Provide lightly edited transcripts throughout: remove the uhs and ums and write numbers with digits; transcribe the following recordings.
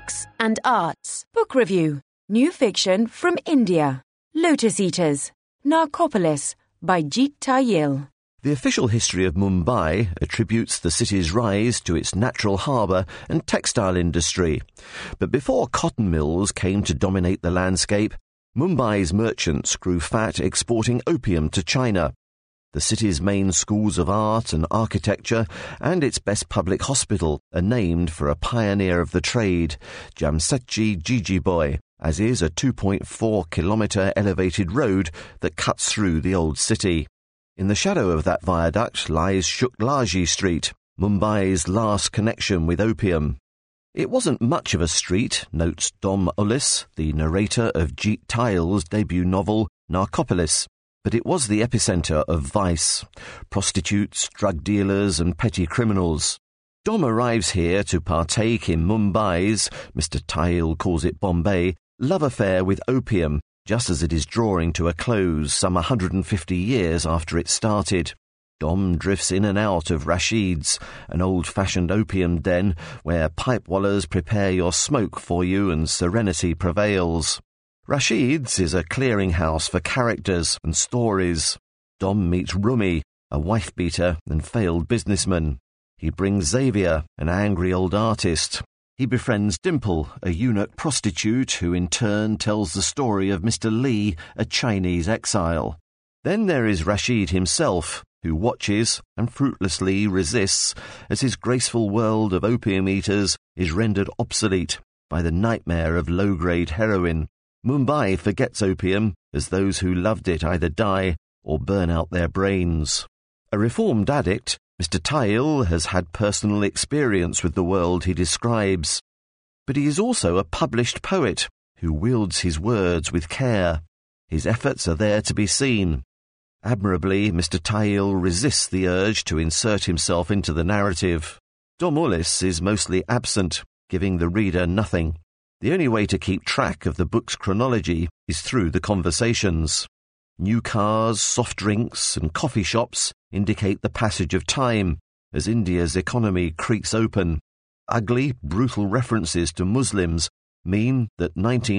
Books and Arts. Book Review. New fiction from India. Lotus Eaters. Narcopolis by Jeet Thayil. The official history of Mumbai attributes the city's rise to its natural harbour and textile industry. But before cotton mills came to dominate the landscape, Mumbai's merchants grew fat exporting opium to China. The city's main schools of art and architecture and its best public hospital are named for a pioneer of the trade, Jamsetji Jejeebhoy, as is a 2.4-kilometre elevated road that cuts through the old city. In the shadow of that viaduct lies Shuklaji Street, Mumbai's last connection with opium. It wasn't much of a street, notes Dom Ullis, the narrator of Jeet Thayil's debut novel Narcopolis, but it was the epicentre of vice, prostitutes, drug dealers and petty criminals. Dom arrives here to partake in Mumbai's, Mr. Thayil calls it Bombay, love affair with opium, just as it is drawing to a close some 150 years after it started. Dom drifts in and out of Rashid's, an old-fashioned opium den where pipe-wallers prepare your smoke for you and serenity prevails. Rashid's is a clearinghouse for characters and stories. Dom meets Rumi, a wife-beater and failed businessman. He brings Xavier, an angry old artist. He befriends Dimple, a eunuch prostitute who in turn tells the story of Mr. Lee, a Chinese exile. Then there is Rashid himself, who watches and fruitlessly resists as his graceful world of opium eaters is rendered obsolete by the nightmare of low-grade heroin. Mumbai forgets opium as those who loved it either die or burn out their brains. A reformed addict, Mr. Thayil has had personal experience with the world he describes. But he is also a published poet who wields his words with care. His efforts are there to be seen. Admirably, Mr. Thayil resists the urge to insert himself into the narrative. Dom Ullis is mostly absent, giving the reader nothing. The only way to keep track of the book's chronology is through the conversations. New cars, soft drinks and coffee shops indicate the passage of time as India's economy creaks open. Ugly, brutal references to Muslims mean that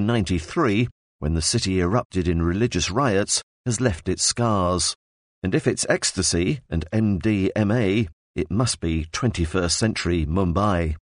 1993, when the city erupted in religious riots, has left its scars. And if it's ecstasy and MDMA, it must be 21st century Mumbai.